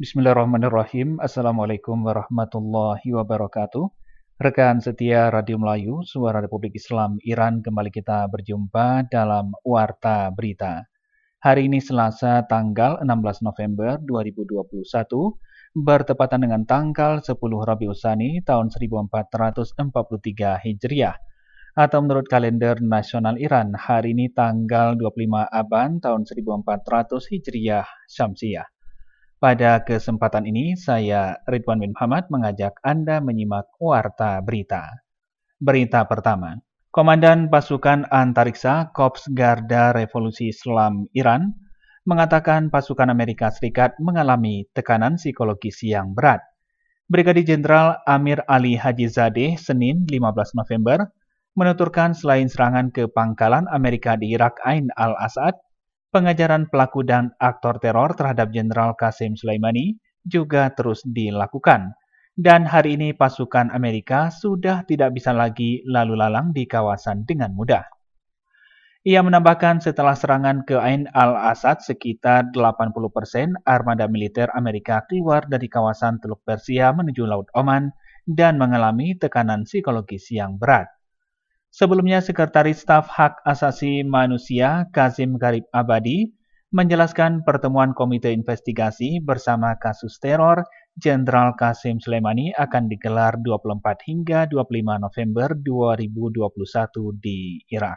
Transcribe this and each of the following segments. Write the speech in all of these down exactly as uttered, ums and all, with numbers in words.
Bismillahirrahmanirrahim. Assalamualaikum warahmatullahi wabarakatuh. Rekan setia Radio Melayu, Suara Republik Islam Iran, kembali kita berjumpa dalam Warta Berita. Hari ini Selasa tanggal enam belas November dua ribu dua puluh satu, bertepatan dengan tanggal sepuluh Rabiul Tsani tahun seribu empat ratus empat puluh tiga Hijriah. Atau menurut kalender nasional Iran, hari ini tanggal dua puluh lima Aban tahun seribu empat ratus Hijriah Syamsiah. Pada kesempatan ini, saya Ridwan bin Muhammad mengajak Anda menyimak Warta Berita. Berita pertama, Komandan Pasukan Antariksa Korps Garda Revolusi Islam Iran mengatakan pasukan Amerika Serikat mengalami tekanan psikologis yang berat. Brigadir Jenderal Amir Ali Hajizadeh Senin lima belas November menuturkan selain serangan ke pangkalan Amerika di Irak Ain al-Asad, pengejaran pelaku dan aktor teror terhadap Jenderal Qasem Soleimani juga terus dilakukan. Dan hari ini pasukan Amerika sudah tidak bisa lagi lalu lalang di kawasan dengan mudah. Ia menambahkan setelah serangan ke Ain al-Asad, sekitar delapan puluh persen armada militer Amerika keluar dari kawasan Teluk Persia menuju Laut Oman dan mengalami tekanan psikologis yang berat. Sebelumnya, Sekretaris Staf Hak Asasi Manusia Kazim Garib Abadi menjelaskan pertemuan Komite Investigasi bersama kasus teror Jenderal Qasem Soleimani akan digelar dua puluh empat hingga dua puluh lima November dua ribu dua puluh satu di Irak.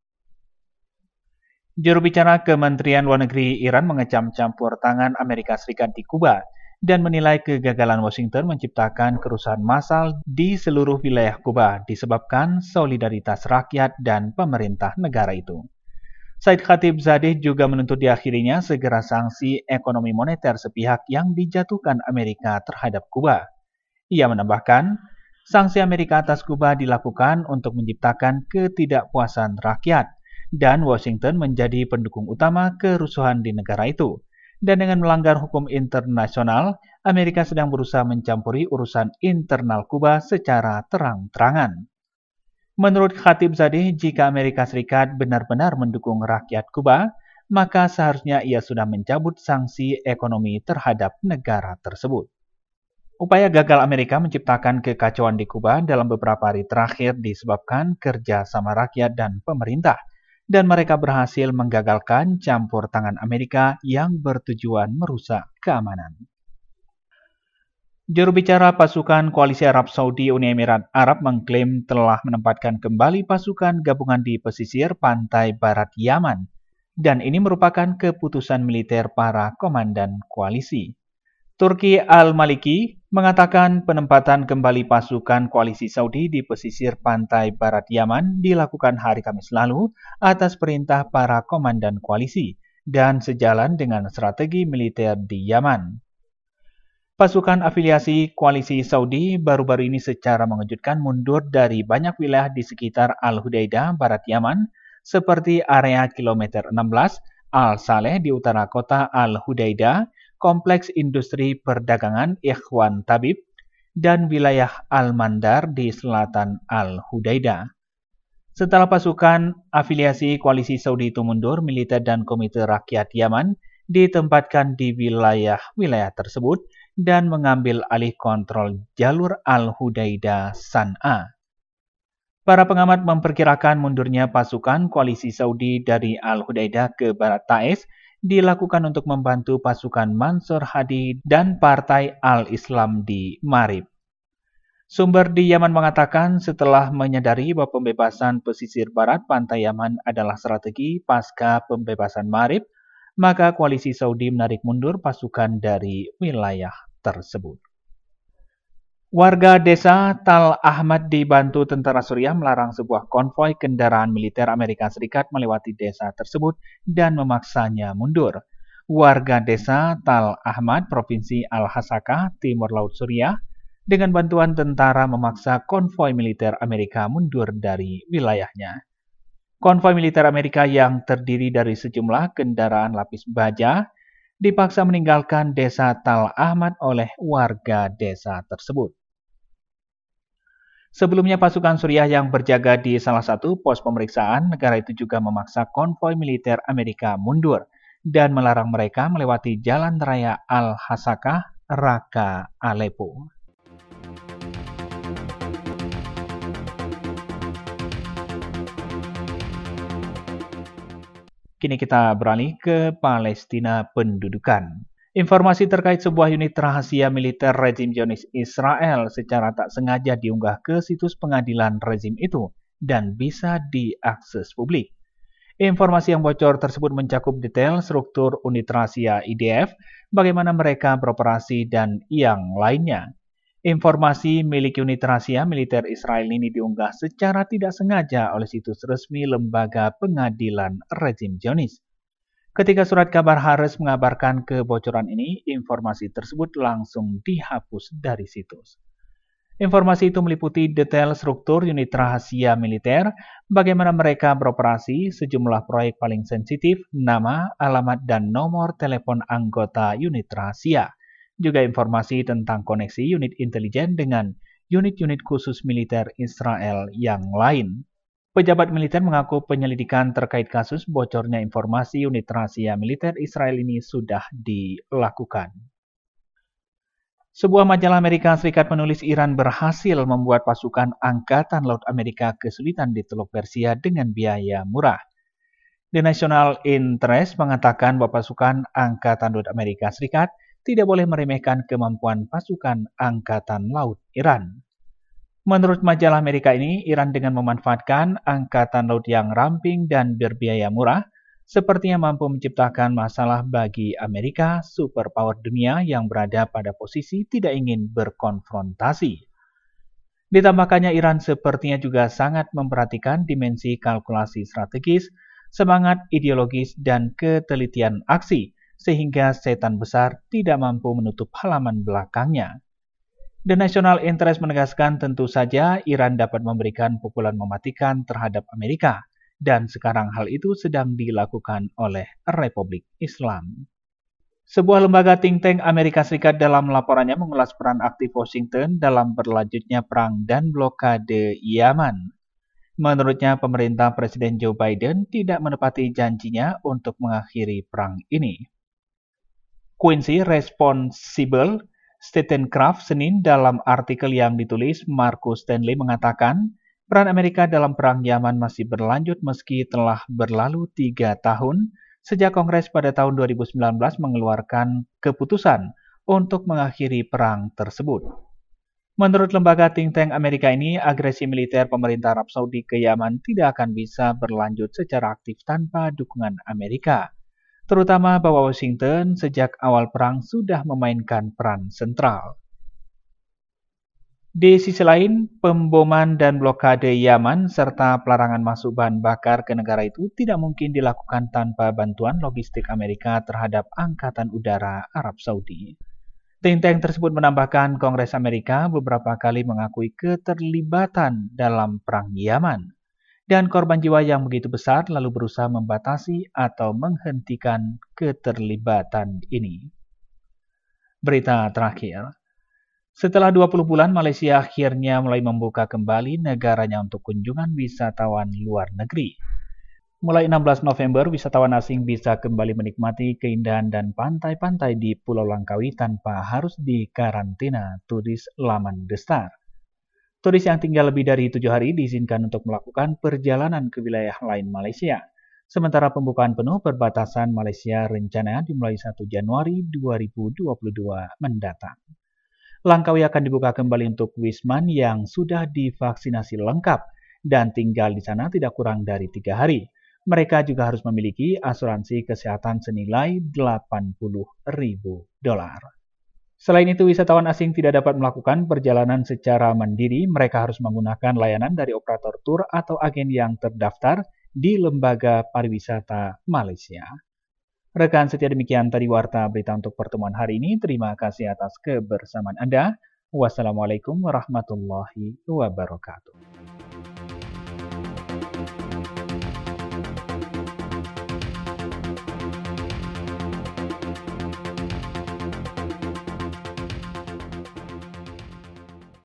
Juru bicara Kementerian Luar Negeri Iran mengecam campur tangan Amerika Serikat di Kuba dan menilai kegagalan Washington menciptakan kerusuhan massal di seluruh wilayah Kuba disebabkan solidaritas rakyat dan pemerintah negara itu. Said Khatibzadeh juga menuntut diakhirinya segera sanksi ekonomi moneter sepihak yang dijatuhkan Amerika terhadap Kuba. Ia menambahkan, sanksi Amerika atas Kuba dilakukan untuk menciptakan ketidakpuasan rakyat, dan Washington menjadi pendukung utama kerusuhan di negara itu. Dan dengan melanggar hukum internasional, Amerika sedang berusaha mencampuri urusan internal Kuba secara terang-terangan. Menurut Khatibzadeh, jika Amerika Serikat benar-benar mendukung rakyat Kuba, maka seharusnya ia sudah mencabut sanksi ekonomi terhadap negara tersebut. Upaya gagal Amerika menciptakan kekacauan di Kuba dalam beberapa hari terakhir disebabkan kerja sama rakyat dan pemerintah, dan mereka berhasil menggagalkan campur tangan Amerika yang bertujuan merusak keamanan. Juru bicara pasukan Koalisi Arab Saudi Uni Emirat Arab mengklaim telah menempatkan kembali pasukan gabungan di pesisir pantai barat Yaman, dan ini merupakan keputusan militer para komandan koalisi. Turki Al-Maliki mengatakan penempatan kembali pasukan koalisi Saudi di pesisir pantai barat Yaman dilakukan hari Kamis lalu atas perintah para komandan koalisi dan sejalan dengan strategi militer di Yaman. Pasukan afiliasi koalisi Saudi baru-baru ini secara mengejutkan mundur dari banyak wilayah di sekitar Al-Hudaidah, barat Yaman, seperti area kilometer enam belas, Al-Saleh di utara kota Al-Hudaidah, Kompleks Industri Perdagangan Ikhwan Tabib, dan wilayah Al-Mandar di selatan Al-Hudaidah. Setelah pasukan afiliasi koalisi Saudi itu mundur, militer dan Komite Rakyat Yaman ditempatkan di wilayah-wilayah tersebut dan mengambil alih kontrol jalur Al-Hudaidah San'a. Para pengamat memperkirakan mundurnya pasukan koalisi Saudi dari Al-Hudaidah ke barat Taiz dilakukan untuk membantu pasukan Mansur Hadi dan Partai Al-Islam di Marib. Sumber di Yaman mengatakan setelah menyadari bahwa pembebasan pesisir barat pantai Yaman adalah strategi pasca pembebasan Marib, maka koalisi Saudi menarik mundur pasukan dari wilayah tersebut. Warga desa Tal Ahmad di Bantu tentara Suriah melarang sebuah konvoi kendaraan militer Amerika Serikat melewati desa tersebut dan memaksanya mundur. Warga desa Tal Ahmad, Provinsi Al-Hasakah, Timur Laut Suriah, dengan bantuan tentara memaksa konvoi militer Amerika mundur dari wilayahnya. Konvoi militer Amerika yang terdiri dari sejumlah kendaraan lapis baja dipaksa meninggalkan desa Tal Ahmad oleh warga desa tersebut. Sebelumnya pasukan Suriah yang berjaga di salah satu pos pemeriksaan negara itu juga memaksa konvoi militer Amerika mundur dan melarang mereka melewati jalan raya Al-Hasakah, Raqqa, Aleppo. Kini kita beralih ke Palestina pendudukan. Informasi terkait sebuah unit rahasia militer rezim Zionis Israel secara tak sengaja diunggah ke situs pengadilan rezim itu dan bisa diakses publik. Informasi yang bocor tersebut mencakup detail struktur unit rahasia I D F, bagaimana mereka beroperasi, dan yang lainnya. Informasi milik unit rahasia militer Israel ini diunggah secara tidak sengaja oleh situs resmi lembaga pengadilan rezim Zionis. Ketika surat kabar Haaretz mengabarkan kebocoran ini, informasi tersebut langsung dihapus dari situs. Informasi itu meliputi detail struktur unit rahasia militer, bagaimana mereka beroperasi, sejumlah proyek paling sensitif, nama, alamat, dan nomor telepon anggota unit rahasia. Juga informasi tentang koneksi unit intelijen dengan unit-unit khusus militer Israel yang lain. Pejabat militer mengaku penyelidikan terkait kasus bocornya informasi unit rahasia militer Israel ini sudah dilakukan. Sebuah majalah Amerika Serikat menulis Iran berhasil membuat pasukan Angkatan Laut Amerika kesulitan di Teluk Persia dengan biaya murah. The National Interest mengatakan bahwa pasukan Angkatan Laut Amerika Serikat tidak boleh meremehkan kemampuan pasukan Angkatan Laut Iran. Menurut majalah Amerika ini, Iran dengan memanfaatkan Angkatan Laut yang ramping dan berbiaya murah, sepertinya mampu menciptakan masalah bagi Amerika, superpower dunia yang berada pada posisi tidak ingin berkonfrontasi. Ditambahkannya, Iran sepertinya juga sangat memperhatikan dimensi kalkulasi strategis, semangat ideologis, dan ketelitian aksi, sehingga setan besar tidak mampu menutup halaman belakangnya. The National Interest menegaskan tentu saja Iran dapat memberikan pukulan mematikan terhadap Amerika, dan sekarang hal itu sedang dilakukan oleh Republik Islam. Sebuah lembaga think tank Amerika Serikat dalam laporannya mengulas peran aktif Washington dalam berlanjutnya perang dan blokade Yaman. Menurutnya, pemerintah Presiden Joe Biden tidak menepati janjinya untuk mengakhiri perang ini. Quincy Responsible Statecraft Senin dalam artikel yang ditulis Marcus Stanley mengatakan, peran Amerika dalam perang Yaman masih berlanjut meski telah berlalu tiga tahun sejak Kongres pada tahun dua ribu sembilan belas mengeluarkan keputusan untuk mengakhiri perang tersebut. Menurut lembaga think tank Amerika ini, agresi militer pemerintah Arab Saudi ke Yaman tidak akan bisa berlanjut secara aktif tanpa dukungan Amerika, terutama bahwa Washington sejak awal perang sudah memainkan peran sentral. Di sisi lain, pemboman dan blokade Yaman serta pelarangan masuk bahan bakar ke negara itu tidak mungkin dilakukan tanpa bantuan logistik Amerika terhadap Angkatan Udara Arab Saudi. Think tank tersebut menambahkan Kongres Amerika beberapa kali mengakui keterlibatan dalam perang Yaman, dan korban jiwa yang begitu besar lalu berusaha membatasi atau menghentikan keterlibatan ini. Berita terakhir. Setelah dua puluh bulan, Malaysia akhirnya mulai membuka kembali negaranya untuk kunjungan wisatawan luar negeri. Mulai enam belas November, wisatawan asing bisa kembali menikmati keindahan dan pantai-pantai di Pulau Langkawi tanpa harus dikarantina, tulis laman The Star. Turis yang tinggal lebih dari tujuh hari diizinkan untuk melakukan perjalanan ke wilayah lain Malaysia. Sementara pembukaan penuh perbatasan Malaysia rencananya dimulai satu Januari dua ribu dua puluh dua mendatang. Langkawi akan dibuka kembali untuk wisman yang sudah divaksinasi lengkap dan tinggal di sana tidak kurang dari tiga hari. Mereka juga harus memiliki asuransi kesehatan senilai delapan puluh ribu dolar. Selain itu, wisatawan asing tidak dapat melakukan perjalanan secara mandiri. Mereka harus menggunakan layanan dari operator tur atau agen yang terdaftar di Lembaga Pariwisata Malaysia. Rekan setia, demikian tadi warta berita untuk pertemuan hari ini. Terima kasih atas kebersamaan Anda. Wassalamualaikum warahmatullahi wabarakatuh.